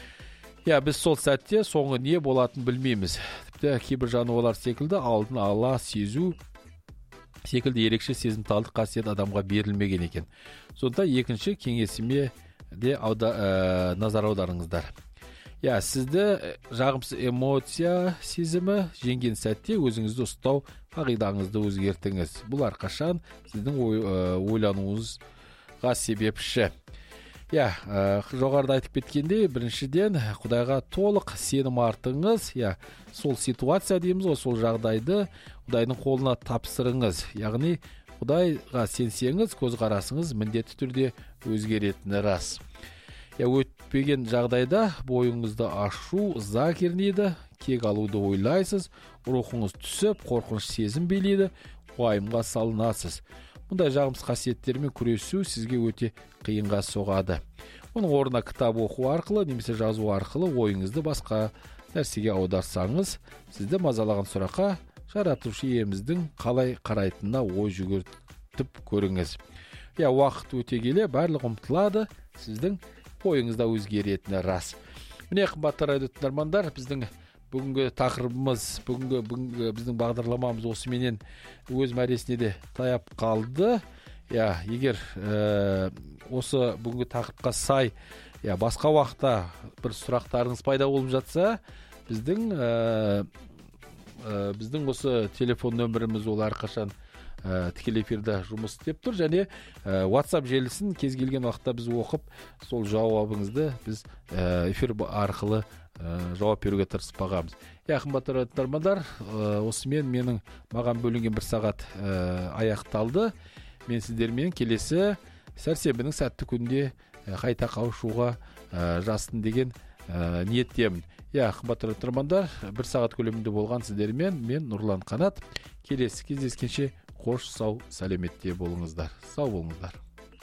Я, біз сол сәтте соңы не болатын білмейміз. Тіпті кейбір жануарлар секілді алдын ала сезу секілді ерекше сезімталдық қасиет адамға берілмеген екен. Сонда екінші кеңесіме де ауда, ә, назар аударыңыздар. Я, сізді жағымсыз эмоция сезімі жеңген сәтте өзіңізді ұстау қағидаңызды өзгертіңіз. Бұл әрқашан сіздің ой, ә, ойлануыңызға себепші. Я, ә, жоғарыда айтып кеткенде, біріншіден Құдайға толық сенім артыңыз. Я, сол ситуация дейміз ғой, сол жағдайды Құдайдың қолына тапсырыңыз. Яғни Құдайға сенсеңіз, көзқарасыңыз міндетті түрде өзгеретіні рас. Я, өтпеген жағдайда бойыңызды ашу, ыза кернейді, кек алуды ойлайсыз, рухыңыз түсіп, қорқыныш сезім билейді, уайымға салынасыз. Мұндай жағымсыз қасиеттермен күресу сізге өте қиынға соғады. Оның орнына кітап оқу арқылы, немесе жазу арқылы ойыңызды басқа нәрсеге аударсаңыз, сізді мазалаған сұраққа жаратушы иеміздің қалай қарайтынына ой жүгіртіп көріңіз. Я, уақыт өте келе барлық ұмтылады, сіздің ойыңызда өзгеретіні рас. Міне, қымбатты радио тыңдармандар, біздің бүгінгі тақырыбымыз, бүгінгі, бүгінгі біздің бағдарламамыз осыменен өз мәресіне де таяп қалды. Я, егер ә, осы бүгінгі тақырыпқа сай, я, басқа уақытта бір сұрақтарыңыз пайда болып жатса, біздің ә, ә, біздің осы телефон нөміріміз ол әрқашан ә, тікелей эфирде жұмыс істеп тұр, және ә, WhatsApp желісін кез келген уақытта біз оқып, сол жауабыңызды біз ә, эфир арқылы ә, жауап беруге тырысып бағамыз. Я, қымбатты тыңдармандар, ә, осымен менің маған бөлінген бір сағат ә, аяқталды. Мен сіздермен келесі сәрсенбінің сәтті күнде ә, қайта қауышуға ә, жастын деген ә, ниеттемін. Я, қымбатты тыңдармандар, бір сағат көлемінде болған сіздермен мен Нұрлан Қанат. Келесі кездескенше қош, сау, сәлеметте болыңыздар. Сау болыңыздар.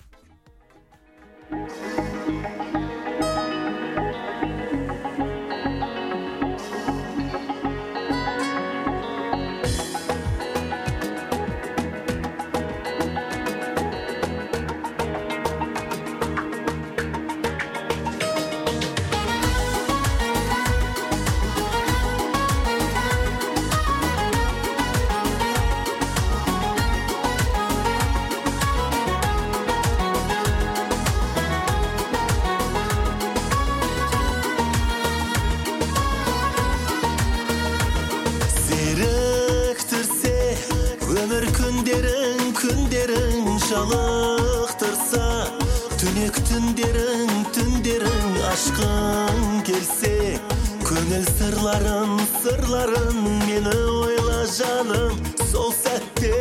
жалықтырса, түнек түндерің, түндерің ашқың келсе, көңіл сырларын, сырларын мені ойла жаным, сол сәтте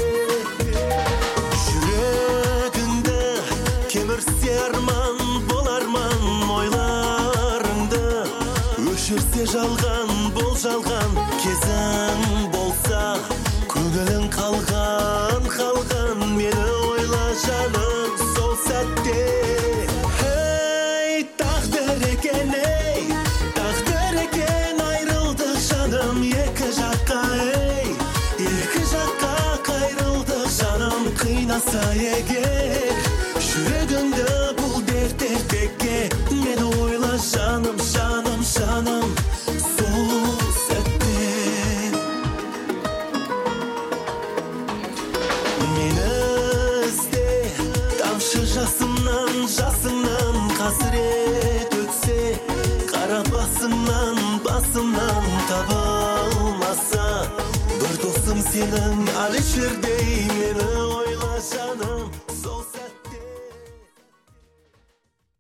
жүрегіңді кемірсе арман, бол арман ойларыңды, өшірсе жалған, бол жалған кезің болса, көңілің қалған, қалған мені ойла жаным, сол сәтте. Ей, тағдыр екен, ей, тағдыр екен, айрылдық жаным екі жаққа, ей, екі жаққа қайрылдық жаным, қинаса егер жүрегіңді бұл дерт дертекке, мені ойла жаным, жаным, жаным, сол сәтте. Жасымнан, жасыңнан қасірет өтсе, қара басымнан, басымнан табылмаса, бір досым сенің Алишердей мені ойла жаным, сол